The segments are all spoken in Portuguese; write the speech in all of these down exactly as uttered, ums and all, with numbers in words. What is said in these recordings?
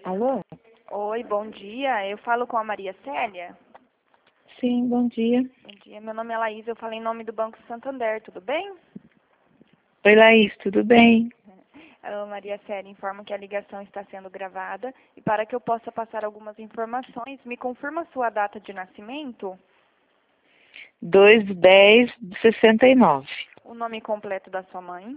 Alô? Oi, bom dia. Eu falo com a Maria Célia. Sim, bom dia. Bom dia, meu nome é Laís, eu falo em nome do Banco Santander, tudo bem? Oi, Laís, tudo bem? A Maria Célia informa que a ligação está sendo gravada e para que eu possa passar algumas informações, me confirma sua data de nascimento, dois de dez de sessenta e nove. o nome completo da sua mãe,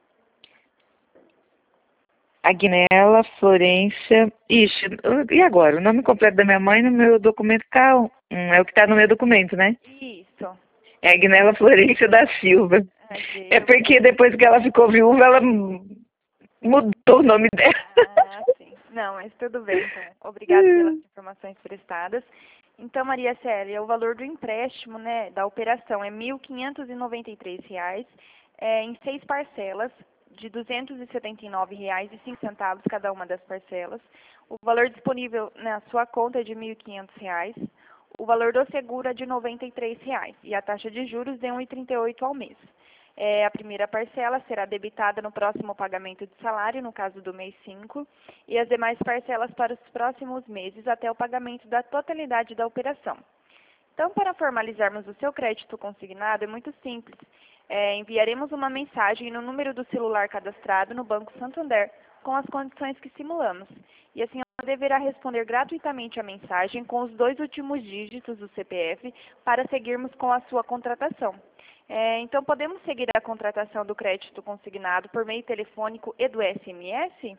Agnella Florência. Ixi, e agora? O nome completo da minha mãe no meu documento tá, hum, é o que está no meu documento, né? isso. É Agnella Florência da Silva. Ok, É eu- porque depois que ela ficou viúva, ela mudou o nome dela. Ah, sim. Não, mas tudo bem, então. Obrigada pelas informações prestadas. Então, Maria Célia, o valor do empréstimo, né, da operação é mil quinhentos e noventa e três reais, é, em seis parcelas de duzentos e setenta e nove reais e cinco centavos cada uma das parcelas. O valor disponível na sua conta é de mil e quinhentos reais. O valor do seguro é de noventa e três reais e a taxa de juros de um vírgula trinta e oito ao mês. É, a primeira parcela será debitada no próximo pagamento de salário, no caso do mês cinco, e as demais parcelas para os próximos meses até o pagamento da totalidade da operação. Então, para formalizarmos o seu crédito consignado, é muito simples. É, enviaremos uma mensagem no número do celular cadastrado no Banco Santander, com as condições que simulamos. E a senhora deverá responder gratuitamente a mensagem com os dois últimos dígitos do C P F para seguirmos com a sua contratação. É, então, podemos seguir a contratação do crédito consignado por meio telefônico e do S M S?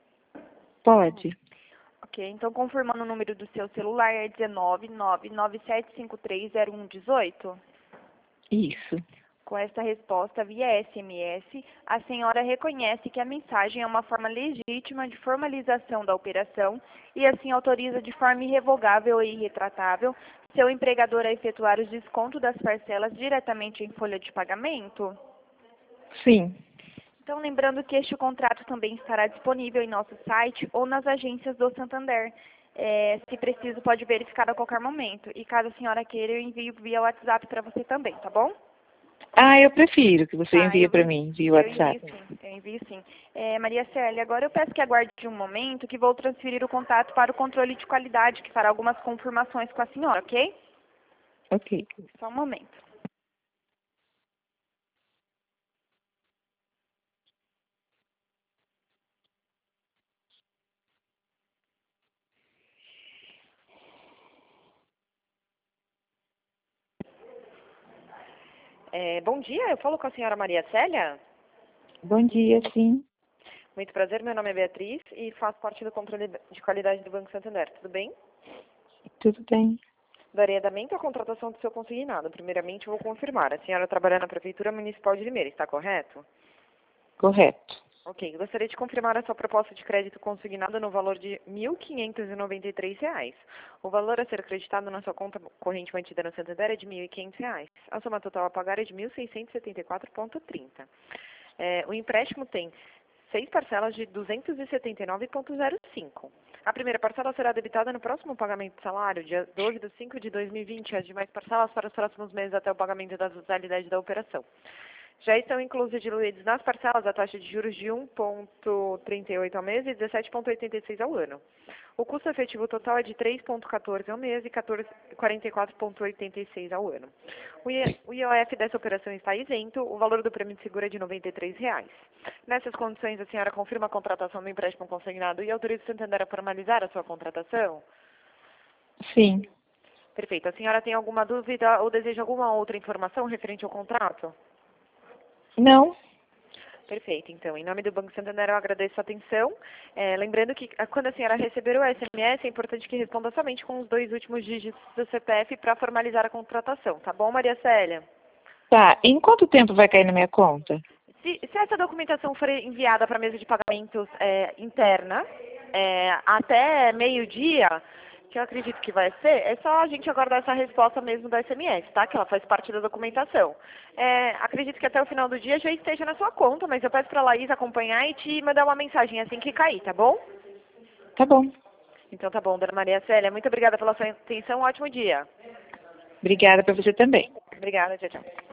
Pode. Ok, então confirmando o número do seu celular é um nove nove nove sete cinco três zero um um oito. Isso. Com esta resposta via S M S, a senhora reconhece que a mensagem é uma forma legítima de formalização da operação e assim autoriza de forma irrevogável e irretratável seu empregador a efetuar o desconto das parcelas diretamente em folha de pagamento? Sim. Então, lembrando que este contrato também estará disponível em nosso site ou nas agências do Santander. É, se preciso, pode verificar a qualquer momento. E caso a senhora queira, eu envio via WhatsApp para você também, tá bom? Ah, eu prefiro que você Tá, envie eu, para mim via eu envio WhatsApp. sim, eu envio sim. É, Maria Célia, agora eu peço que aguarde um momento que vou transferir o contato para o controle de qualidade, que fará algumas confirmações com a senhora, ok? Ok. Só um momento. É, bom dia, eu falo com a senhora Maria Célia. Bom dia, sim. Muito prazer, meu nome é Beatriz e faço parte do controle de qualidade do Banco Santander, tudo bem? Tudo bem. Darei andamento à contratação do seu consignado. Primeiramente, vou confirmar. A senhora trabalha na Prefeitura Municipal de Limeira, está correto? Correto. Ok. Gostaria de confirmar a sua proposta de crédito consignado no valor de mil quinhentos e noventa e três reais. O valor a ser acreditado na sua conta corrente mantida no Santander é de mil e quinhentos reais. A soma total a pagar é de mil seiscentos e setenta e quatro vírgula trinta. É, o empréstimo tem seis parcelas de duzentos e setenta e nove vírgula zero cinco. A primeira parcela será debitada no próximo pagamento de salário, dia doze de cinco de dois mil e vinte, e as demais parcelas para os próximos meses até o pagamento da totalidade da operação. Já estão inclusos diluídos nas parcelas a taxa de juros de um vírgula trinta e oito ao mês e dezessete vírgula oitenta e seis ao ano. O custo efetivo total é de três vírgula quatorze ao mês e quarenta e quatro vírgula oitenta e seis ao ano. O I O F dessa operação está isento, o valor do prêmio de seguro é de noventa e três reais. Nessas condições, a senhora confirma a contratação do empréstimo consignado e autoriza o Santander a formalizar a sua contratação? Sim. Perfeito. A senhora tem alguma dúvida ou deseja alguma outra informação referente ao contrato? Não? Perfeito, então, em nome do Banco Santander eu agradeço a atenção. É, lembrando que ah, quando a senhora receber o S M S, é importante que responda somente com os dois últimos dígitos do C P F para formalizar a contratação, tá bom, Maria Célia? Tá. Em quanto tempo vai cair na minha conta? Se, se essa documentação for enviada para a mesa de pagamentos é, interna, é, até meio-dia, que eu acredito que vai ser, é só a gente aguardar essa resposta mesmo do S M S, tá? Que ela faz parte da documentação. É, acredito que até o final do dia já esteja na sua conta, mas eu peço para a Laís acompanhar e te mandar uma mensagem assim que cair, tá bom? Tá bom. Então tá bom, dona Maria Célia. Muito obrigada pela sua atenção. Um ótimo dia. Obrigada para você também. Obrigada, tchau, tchau.